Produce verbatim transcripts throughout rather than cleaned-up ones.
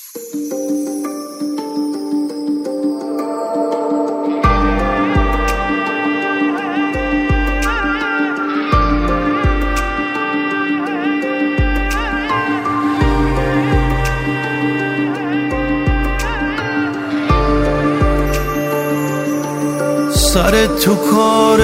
سر تو کار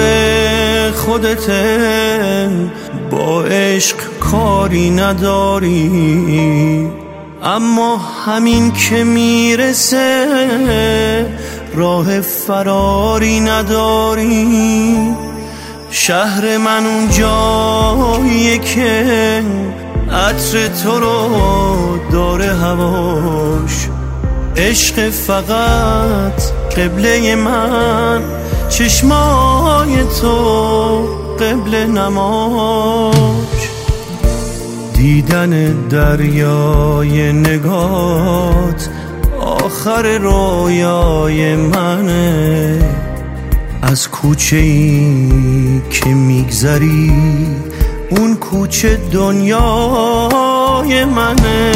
خودته، با عشق کاری نداری، اما همین که میرسه راه فراری نداری. شهر من اون جاییه که عطر تو رو داره هواش، عشق فقط قبله من، چشمای تو قبل نماش. دیدن دریای نگات آخر رویای منه، از کوچه ای که میگذری اون کوچه دنیای منه.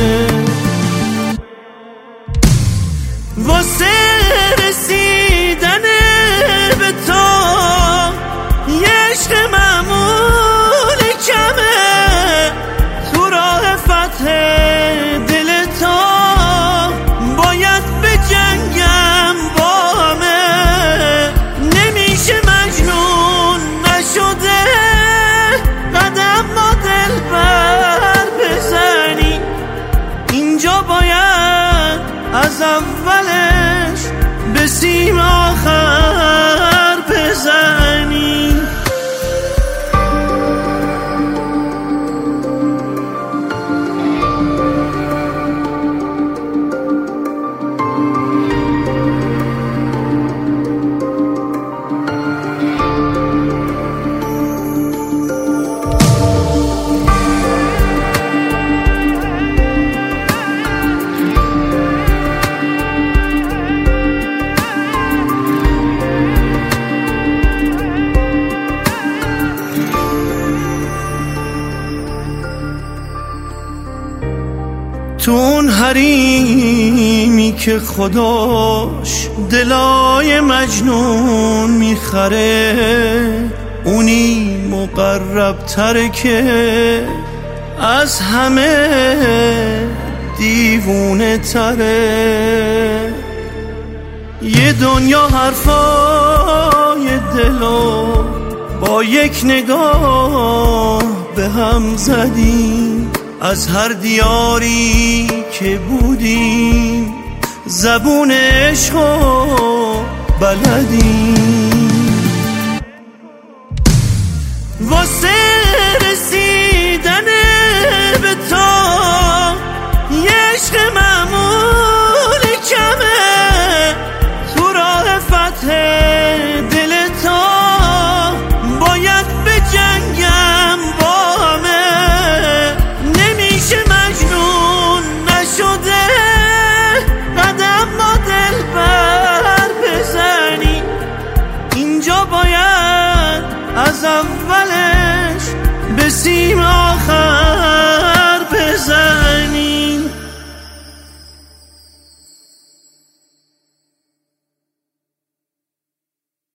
واسه رسیدن به تو یه عشق معمول کمه، تو راه فتح دل تو باید به جنگم با همه. نمیشه مجنون نشده قدم ما دل بر بزنی، اینجا باید از اولش به سیم آخر بزنی. تو اون حریمی که خداش دلای مجنون میخره، اونی مقرب تره که از همه دیوونه تره. یه دنیا حرفای دلو با یک نگاه به هم زدیم، از هر دیاری که بودیم زبون عشقو بلدیم. واسه رسیدن به تو یه عشق معمول کمه، تو راه فتح دل تو باید به جنگم با همه. نمیشه مجنون نشده قدم ما دل بر بزنی، اینجا باید از اولش به سیم